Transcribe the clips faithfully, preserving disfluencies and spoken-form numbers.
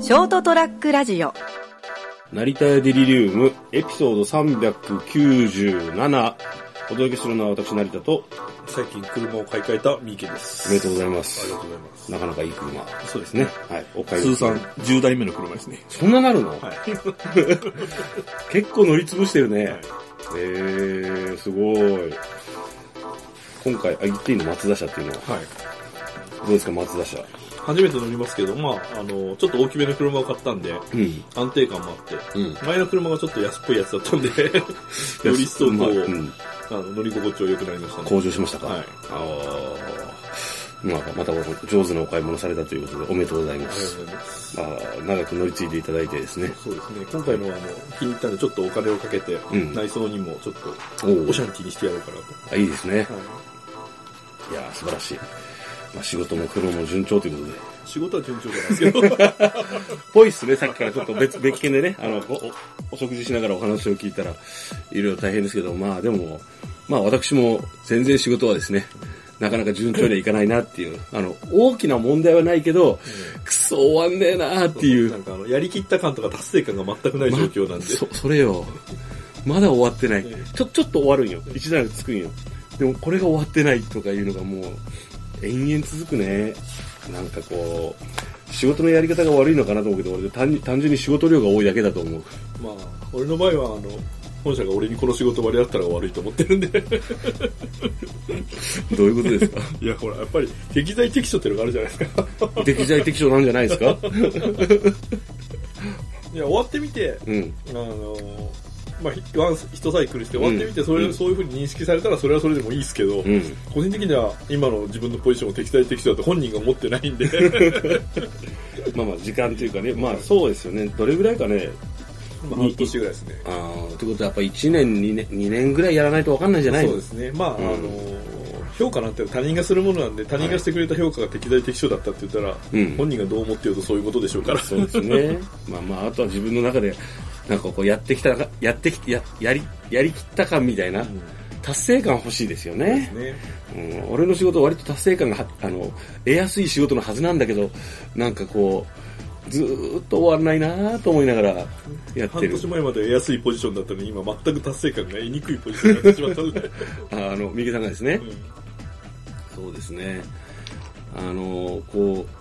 ショートトラックラジオ成田屋デリリウムエピソードさんびゃくきゅうじゅうなな、お届けするのは私成田と、 最近車を買い替えた三池です。 おめでとうございます。 ありがとうございます。 なかなかいい車。 そうですね。 はい。お買い通算じゅうだいめの車ですね。 そんななるの？ はい。 結構乗り潰してるね。 はい、 えー、すごい。今回、あ、言っていいの？松田車っていうのは。 はい。 どうですか、松田車。 初めて乗りますけど、まあ、あの、ちょっと大きめの車を買ったんで、うん、安定感もあって、うん、前の車がちょっと安っぽいやつだったんで、より一層こう、まあうん、あの乗り心地は良くなりましたね。 向上しましたか？はい。 あまあ、また上手なお買い物されたということでおめでとうございます。ありがとうございます。あ長く乗り継いでいただいてですね。 そうですね。今回のはあの気に入ったんでちょっとお金をかけて、うん、内装にもちょっとおシャンティにしてやろうかなと。 あ、いいですね。はい、いや素晴らしい。まあ、仕事も苦労も順調ということで。 仕事は順調じゃないですけど。 ぽいっすね、さっきからちょっと別、別件でね、あのお、お食事しながらお話を聞いたら、いろいろ大変ですけど、まあでも、まあ私も全然仕事はですね、なかなか順調にはいかないなっていう、あの、大きな問題はないけど、うん、くそ終わんねえなーっていう。 なんかあの、やりきった感とか達成感が全くない状況なんで。 ま、そ、それよ。まだ終わってない。ちょ、ちょっと終わるんよ。一段つくんよ。でもこれが終わってないとかいうのがもう、延々続くね。なんかこう、仕事のやり方が悪いのかなと思うけど、俺単に単純に仕事量が多いだけだと思う。 まあ、俺の場合は、あの、本社が俺にこの仕事割り合ったら悪いと思ってるんで。どういうことですか？ いや、ほら、やっぱり適材適所っていうのがあるじゃないですか。 適材適所なんじゃないですか？いや、終わってみて、うん、あの、まあ、ワン一サイクルして終わってみて、それ、うん、そういう風に認識されたらそれはそれでもいいですけど、うん、個人的には今の自分のポジションを適材適所だと本人が思ってないんで。 まあまあ時間というかね、まあそうですよね。どれぐらいかね。 まあ、半年ぐらいですね。 ああ、ということはやっぱいちねん、にねん、にねんぐらいやらないと分かんないんじゃないの？ そうですね。まあ、うん、あの、評価なんて他人がするものなんで、他人がしてくれた評価が適材適所だったって言ったら、はい、本人がどう思ってようとそういうことでしょうから。 そうですね。まあまあ、あとは自分の中で、なんかこうやってきた、やってきて、や、やり、やりきった感みたいな、うん、達成感欲しいですよね。そうですね。うん、俺の仕事は割と達成感が、あの、得やすい仕事のはずなんだけど、なんかこう、ずーっと終わらないなぁと思いながらやってる。 半年前まで得やすいポジションだったのに、今全く達成感が得にくいポジションになってしまったので。 あの、三池さんがですね、うん。そうですね。あの、こう、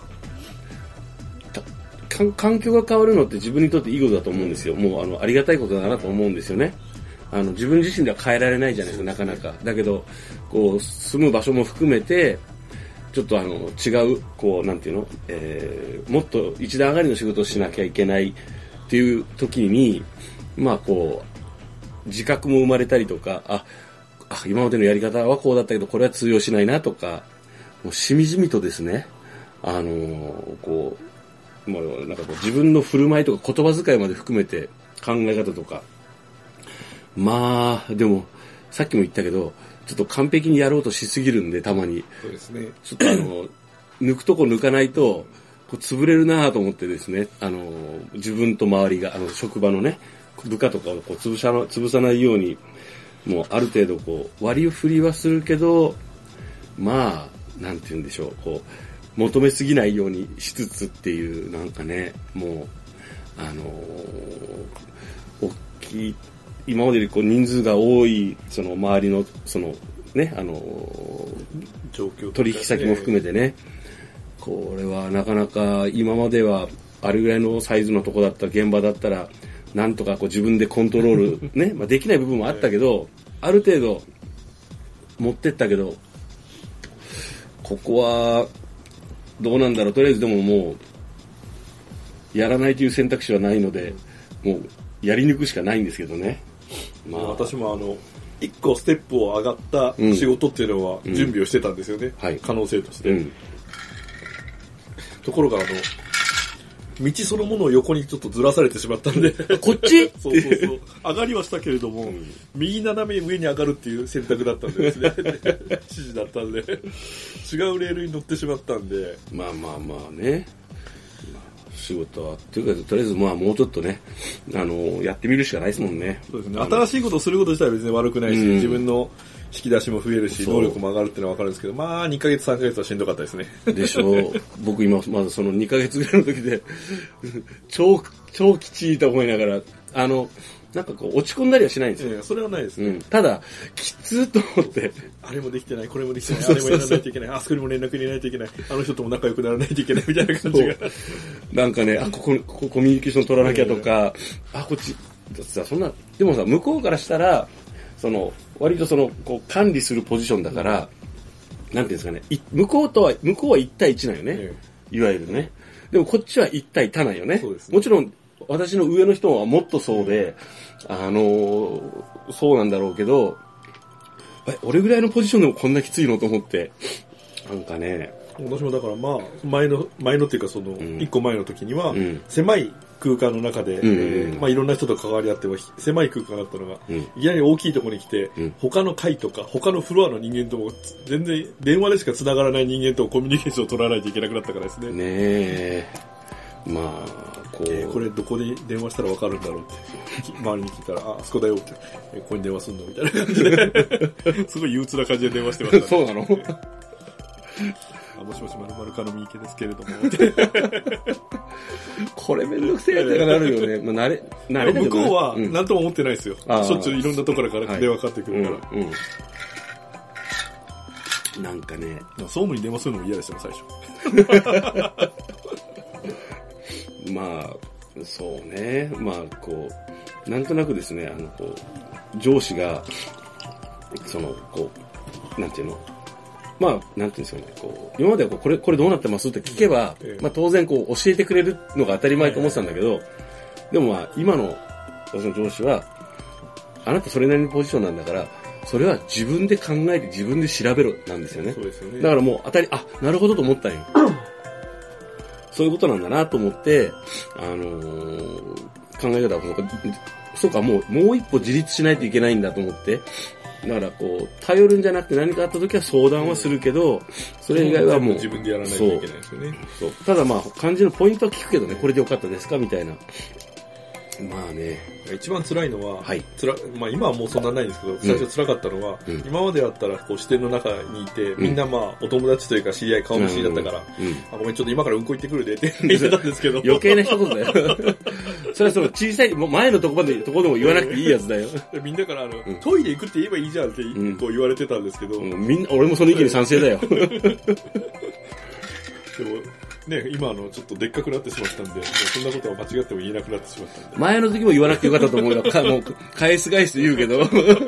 環境が変わるのって自分にとっていいことだと思うんですよ。もうあのありがたいことだなと思うんですよね。あの自分自身では変えられないじゃないですか、なかなか。だけどこう住む場所も含めてちょっとあの違うこうなんていうの、えー、もっと一段上がりの仕事をしなきゃいけないっていう時に、まあこう自覚も生まれたりとか、あ、あ今までのやり方はこうだったけどこれは通用しないなとか、もうしみじみとですね、あのー、こう。もうなんかこう自分の振る舞いとか言葉遣いまで含めて考え方とか、まあでもさっきも言ったけどちょっと完璧にやろうとしすぎるんで、たまにそうですね、 ちょっとあの抜くとこ抜かないとこう潰れるなと思ってですね、あの自分と周りがあの職場のね部下とかをこう潰さな潰さないように、もうある程度こう割り振りはするけど、まあなんて言うんでしょう、こう求めすぎないようにしつつっていう、なんかね、もうあのー、大きい今までよりこう人数が多いその周りのそのね、あのー、 状況、 取引先も含めてね、これはなかなか今まではあれぐらいのサイズのとこだった現場だったらなんとかこう自分でコントロールね、まあできない部分もあったけど、ある程度持ってったけど、ここはどうなんだろう。とりあえずでももうやらないという選択肢はないので、もうやり抜くしかないんですけどね。 まあ私もあの一個ステップを上がった仕事っていうのは準備をしてたんですよね。うんはい、可能性として。うん、ところがあの道そのものを横にちょっとずらされてしまったんでこっちそうそうそう上がりはしたけれども、うん、右斜め上に上がるっていう選択だったんでですね指示だったんで違うレールに乗ってしまったんで、 まあまあまあね、まあ、仕事はっていうかとりあえずまあもうちょっとね、あのやってみるしかないですもんね。 そうですね、新しいことをすること自体は別に悪くないし、うん、自分の引き出しも増えるし、能力も上がるってのは分かるんですけど、まあにかげつさんかげつはしんどかったですね。 でしょう。僕今、まずそのにかげつぐらいの時で、超、超きちいと思いながら、あの、なんかこう落ち込んだりはしないんですよ。 いやそれはないですね。 うん、ただ、きつーと思って。 あれもできてない、これもできてない、あれもやらないといけない、あそこにも連絡入れないといけない、あの人とも仲良くならないといけないみたいな感じが。 なんかね、あ、ここ、ここコミュニケーション取らなきゃとか、あ、こっち、さ、そんな、でもさ、向こうからしたら、その、割とその、こう、管理するポジションだから、うん、なんていうんですかね、い向こうとは、向こうはいち対いちなんよね。うん、いわゆるね。でもこっちはいち対多なんよね。そうですね。もちろん、私の上の人はもっとそうで、うん、あのー、そうなんだろうけど、え、俺ぐらいのポジションでもこんなきついのと思って、なんかね。 私もだからまあ、前の、前のっていうかその、いっこまえの時には、うん、狭い空間の中で、うんうんえー、まあいろんな人と関わり合っても、狭い空間だったのが、うん、いきなり大きいところに来て、うん、他の階とか、他のフロアの人間とも、全然電話でしか繋がらない人間とコミュニケーションを取らないといけなくなったからですね。 ねえ。まあ、こう。 えー、これどこで電話したらわかるんだろうって、周りに聞いたら、あ、あそこだよって、えー、ここに電話すんのみたいな感じで、すごい憂鬱な感じで電話してました、ね。 そうなのあ、もしもし、まるまるかのみ池ですけれども。 これめんどくせえってなるよね。まあ、慣れ、慣れだけど、ね、 向こうは、なんとも思ってないですよ。うん、しょっちゅういろんなところから電話かかってくるから。はいうんうん、なんかね。 総務に電話するのも嫌ですよ、最初。 まあ、そうね。まあ、こう、なんとなくですね、あの、こう、上司が、その、こう、なんていうの、まあ、なんていうんですかね、こう、今まではこうこれ、これどうなってますって聞けば、うんええ、まあ当然こう、教えてくれるのが当たり前と思ってたんだけど、え、でもまあ、今の私の上司は、あなたそれなりのポジションなんだから、それは自分で考えて自分で調べろなんですよね。 そうですよね。 だからもう当たり、あ、なるほどと思ったんよ。そういうことなんだなと思って、あのー、考え方は、そうか、もう、もう一歩自立しないといけないんだと思って、だからこう、頼るんじゃなくて何かあった時は相談はするけど、それ以外はもう。 自分でやらないといけないですよね。 そう。そうただまあ、漢字のポイントは聞くけどね、これでよかったですかみたいな。まあね。 一番辛いのは、 はい。 つら、まあ今はもうそんなないんですけど、最初辛かったのは、うん、今までだったらこう支店の中にいて、みんなまあお友達というか知り合い顔見知りだったから、うんうん、あごめんちょっと今からうんこ行ってくるでって言ってたんですけど。 余計な一言だよ。それはその小さい、前のとこまで、とこでも言わなくていいやつだよ。 みんなからあの、うん、トイレ行くって言えばいいじゃんってこう言われてたんですけど。 うんうん、みんな、俺もその意見に賛成だよ。 でもね、今あのちょっとでっかくなってしまったんで、もうそんなことは間違っても言えなくなってしまったんで。 前の時も言わなくてよかったと思うよ。かもう返す返すと言うけど。ま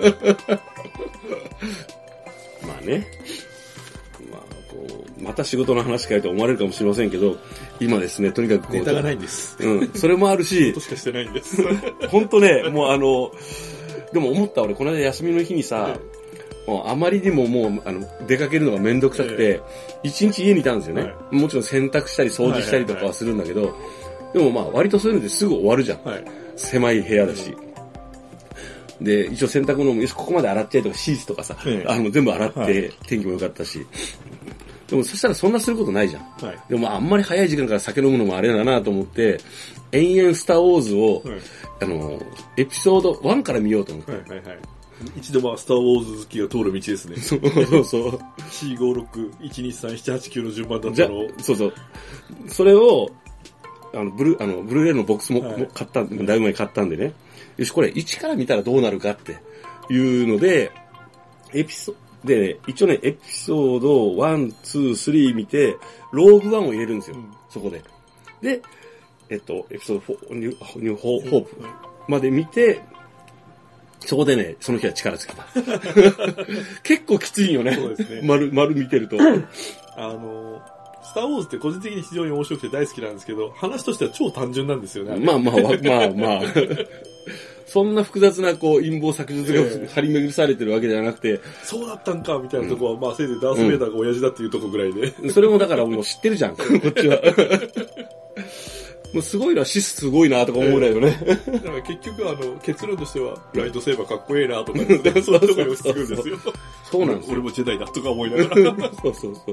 あね。まあこうまた仕事の話かよと思われるかもしれませんけど、今ですねとにかくこうネタがないんです。 うん、それもあるし。 ことしかしてないんです。 本当ね、もうあのでも思った俺この間休みの日にさ。もうあまりにももうあの出かけるのがめんどくさくて、一日家にいたんですよね、はい。もちろん洗濯したり掃除したりとかはするんだけど、はいはいはい、でもまあ割とそういうのですぐ終わるじゃん。はい、狭い部屋だし。で、一応洗濯物もよしここまで洗っちゃえとかシーツとかさ、はい、あの全部洗って、はい、天気も良かったし。でもそしたらそんなすることないじゃん。はい、でもまああんまり早い時間から酒飲むのもあれだなと思って、延々スターウォーズを、はい、あの、エピソードワンから見ようと思って。はいはいはい、 一度まあスターウォーズ好きが通る道ですね。 そうそうそう。 よん、ご、ろく、いち、に、さん、なな、はち、きゅうの順番だったのを。 そうそう。それを、あの、ブルー、あの、ブルーレイのボックスも、はい、も買った、だいぶ前に買ったんでね。よし、これいちから見たらどうなるかっていうので、エピソ、でね、一応ね、エピソードいち、に、さん見て、ローグワンを入れるんですよ。うん、そこで。で、えっと、エピソードよん、ニュー、ニューホープまで見て、そこでね、その日は力つけた。結構きついよね。そうですね。丸、丸見てると。 あの、スターウォーズって個人的に非常に面白くて大好きなんですけど、話としては超単純なんですよね。 まあまあ、まあまあ。そんな複雑なこう陰謀作術が張り巡されてるわけじゃなくて、 そうだったんかみたいなとこは、うん、まあせいぜいダース・ベイダーが親父だっていうとこぐらいで、 うん、それもだからもう知ってるじゃんこっちは。もうすごいな、シスすごいなとか思うぐらいよね。 だから結局あの結論としてはライトセーバーかっこいいなとか、ね、そういうところに落ち着くんですよ。 そうなんですよ。 俺もジェダイだとか思いながら。 そうそうそう。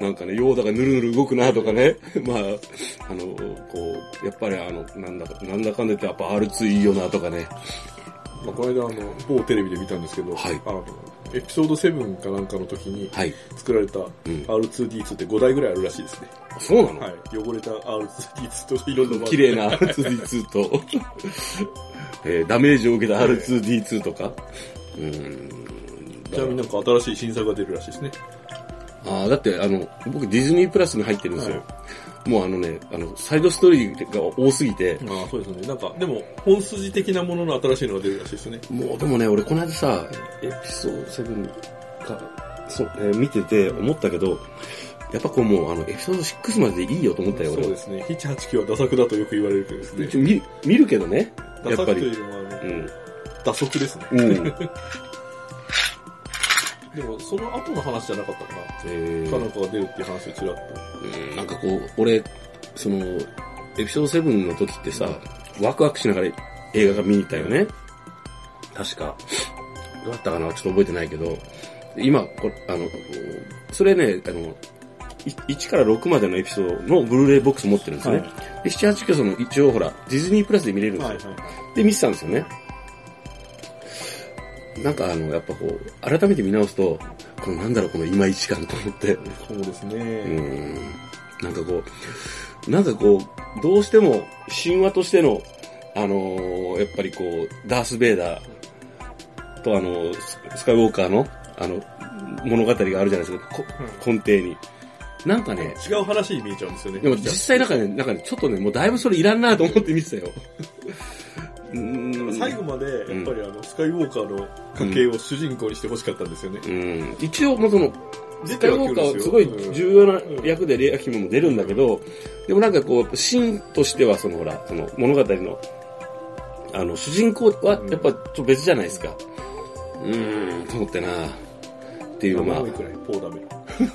なんかね、ヨーダがぬるぬる動くなとかね。まああのこうやっぱりあのなんだかなんだかんだ言ってやっぱ アールツー いいよなとかね。 まあ、この間あの某テレビで見たんですけど、 はい、 あのエピソードセブンかなんかの時に作られた アールツーディーツー ってごだいぐらいあるらしいですね。 そうなの？ はい。汚れた アールツーディーツー といろんな綺麗な アールツーディーツー と、えー、ダメージを受けた アールツーディーツー とか。うーん。 ちなみになんか新しい新作が出るらしいですね。 ああ、だってあの、僕ディズニープラスに入ってるんですよ。はい、もうあのね、あの、サイドストーリーが多すぎて。 ああ、そうですね。なんか、でも、本筋的なものの新しいのが出るらしいですね。 もうでもね、俺この間さ、エピソードセブンか、そう、えー、見てて思ったけど、やっぱこうもう、あの、エピソードシックスまででいいよと思ったよ、俺。 そうですね。ななはちきゅうはダ作だとよく言われるけどですね。 見る、見るけどね。 ダ作というのは、あの、うん、打足ですね。うんでも、その後の話じゃなかったかな。えー、かなんかが出るっていう話をちらっと。 うん、なんかこう、俺、その、エピソードセブンの時ってさ、うん、ワクワクしながら映画が見に行ったよね。確か。どうだったかなちょっと覚えてないけど、今、こあの、それね、あの、いちからろくまでのエピソードのブルーレイボックス持ってるんですね。はい、で、なな、はち、きゅうその一応ほら、ディズニープラスで見れるんですよ。はいはいはい、で、見てたんですよね。なんかあの、やっぱこう、改めて見直すと、このなんだろう、このいまいち感と思って。 そうですね。 うん。なんかこう、なんかこう、どうしても神話としての、あのー、やっぱりこう、ダース・ベイダーとあの、スカイウォーカーの、あの、物語があるじゃないですか、うん、根底に。なんかね、 違う話に見えちゃうんですよね。 でも実際なんかね、なんかね、ちょっとね、もうだいぶそれいらんなと思って見てたよ。 うん最後まで、やっぱりあの、うん、スカイウォーカーの家系を主人公にしてほしかったんですよね。 うん、一応、もうその、スカイウォーカーはすごい重要な役でレアキモも出るんだけど、でもなんかこう、シーンとしてはそのほら、その物語の、あの、主人公はやっぱちょっと別じゃないですか。うーん、と思ってなっていう、まあ。 ポーダメ。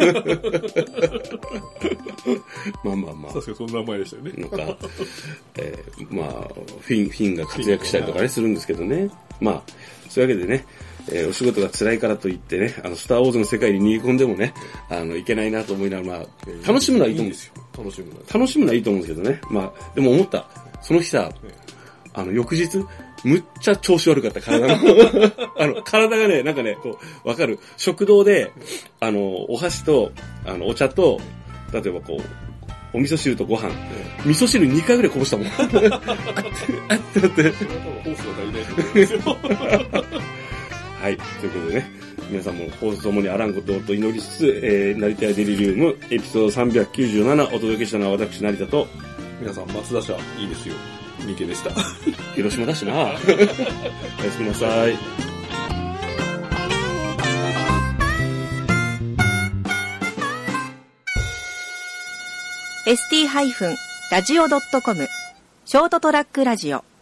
まあまあまあ。 確かにそんな名前でしたよね。 なんか、えー、まあ、フィン、フィンが活躍したりとかね、するんですけどね。まあ、そういうわけでね、えー、お仕事が辛いからといってね、あの、スターウォーズの世界に逃げ込んでもね、あの、いけないなと思いながら、まあ、楽しむのはいいと思うんですよ。 楽しむのは。 楽しむのはいいと思うんですけどね。まあ、でも思った。その日さ、あの、翌日、むっちゃ調子悪かった、体の。あの、体がね、なんかね、こう、わかる。食堂で、あの、お箸と、あの、お茶と、例えばこう、お味噌汁とご飯。味噌汁にかいぐらいこぼしたもん。あって、あって、あって。ホースが足りないと思うんですよ。はい。ということでね、皆さんも放送ともにあらんことをと祈りつつ、えー、成田屋デリリウムエピソードさんびゃくきゅうじゅうななお届けしたのは私、成田と、 皆さん、松田社いいですよ。三池でした。 広島だしな。おやすみなさい。 エスティー ラジオ ドットコム ショートトラックラジオ